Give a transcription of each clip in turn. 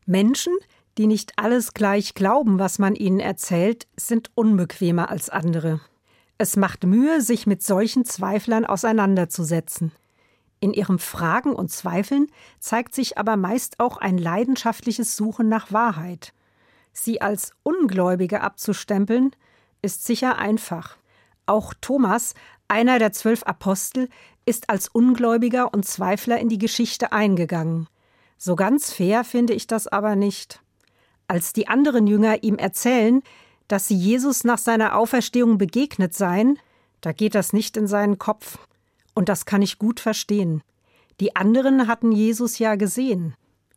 Menschen, die nicht alles gleich glauben, was man ihnen erzählt, sind unbequemer als andere. Es macht Mühe, sich mit solchen Zweiflern auseinanderzusetzen. In ihrem Fragen und Zweifeln zeigt sich aber meist auch ein leidenschaftliches Suchen nach Wahrheit. Sie als Ungläubige abzustempeln, ist sicher einfach. Auch Thomas, einer der 12 Apostel, ist als Ungläubiger und Zweifler in die Geschichte eingegangen. So ganz fair finde ich das aber nicht. Als die anderen Jünger ihm erzählen, dass sie Jesus nach seiner Auferstehung begegnet seien, da geht das nicht in seinen Kopf. Und das kann ich gut verstehen. Die anderen hatten Jesus ja gesehen,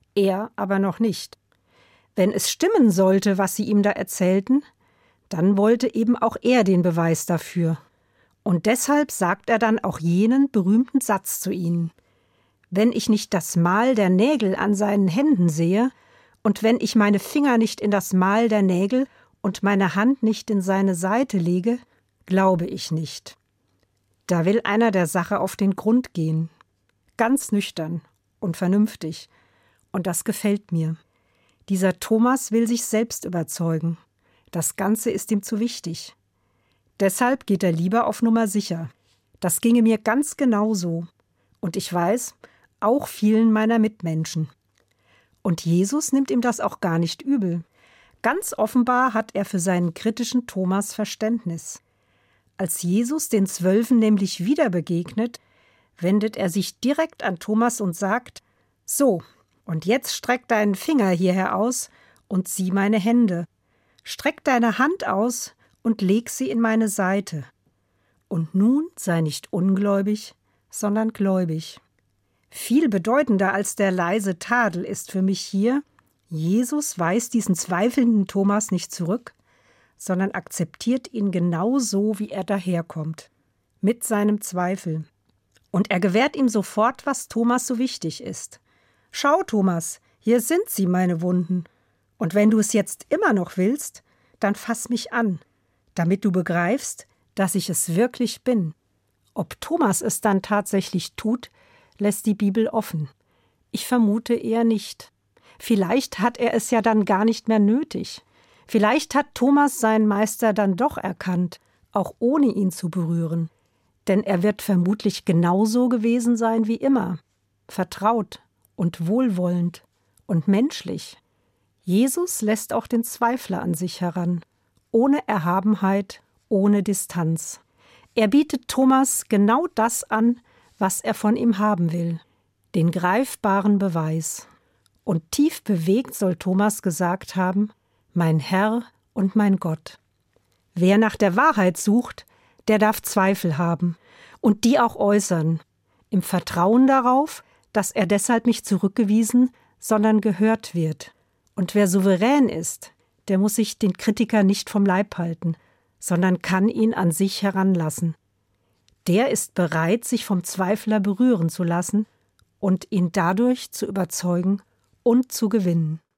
er aber noch nicht. Wenn es stimmen sollte, was sie ihm da erzählten, dann wollte eben auch er den Beweis dafür. Und deshalb sagt er dann auch jenen berühmten Satz zu ihnen: Wenn ich nicht das Mal der Nägel an seinen Händen sehe und wenn ich meine Finger nicht in das Mal der Nägel und meine Hand nicht in seine Seite lege, glaube ich nicht. Da will einer der Sache auf den Grund gehen. Ganz nüchtern und vernünftig. Und das gefällt mir. Dieser Thomas will sich selbst überzeugen. Das Ganze ist ihm zu wichtig. Deshalb geht er lieber auf Nummer sicher. Das ginge mir ganz genauso. Und ich weiß, auch vielen meiner Mitmenschen. Und Jesus nimmt ihm das auch gar nicht übel. Ganz offenbar hat er für seinen kritischen Thomas Verständnis. Als Jesus den 12 nämlich wieder begegnet, wendet er sich direkt an Thomas und sagt: So, und jetzt streck deinen Finger hierher aus und sieh meine Hände. Streck deine Hand aus und leg sie in meine Seite. Und nun sei nicht ungläubig, sondern gläubig. Viel bedeutender als der leise Tadel ist für mich hier: Jesus weist diesen zweifelnden Thomas nicht zurück, sondern akzeptiert ihn genau so, wie er daherkommt, mit seinem Zweifel. Und er gewährt ihm sofort, was Thomas so wichtig ist. Schau, Thomas, hier sind sie, meine Wunden. Und wenn du es jetzt immer noch willst, dann fass mich an, damit du begreifst, dass ich es wirklich bin. Ob Thomas es dann tatsächlich tut, lässt die Bibel offen. Ich vermute eher nicht. Vielleicht hat er es ja dann gar nicht mehr nötig. Vielleicht hat Thomas seinen Meister dann doch erkannt, auch ohne ihn zu berühren. Denn er wird vermutlich genauso gewesen sein wie immer. Vertraut und wohlwollend und menschlich. Jesus lässt auch den Zweifler an sich heran. Ohne Erhabenheit, ohne Distanz. Er bietet Thomas genau das an, was er von ihm haben will. Den greifbaren Beweis. Und tief bewegt soll Thomas gesagt haben: Mein Herr und mein Gott. Wer nach der Wahrheit sucht, der darf Zweifel haben und die auch äußern, im Vertrauen darauf, dass er deshalb nicht zurückgewiesen, sondern gehört wird. Und wer souverän ist, der muss sich den Kritiker nicht vom Leib halten, sondern kann ihn an sich heranlassen. Der ist bereit, sich vom Zweifler berühren zu lassen und ihn dadurch zu überzeugen und zu gewinnen.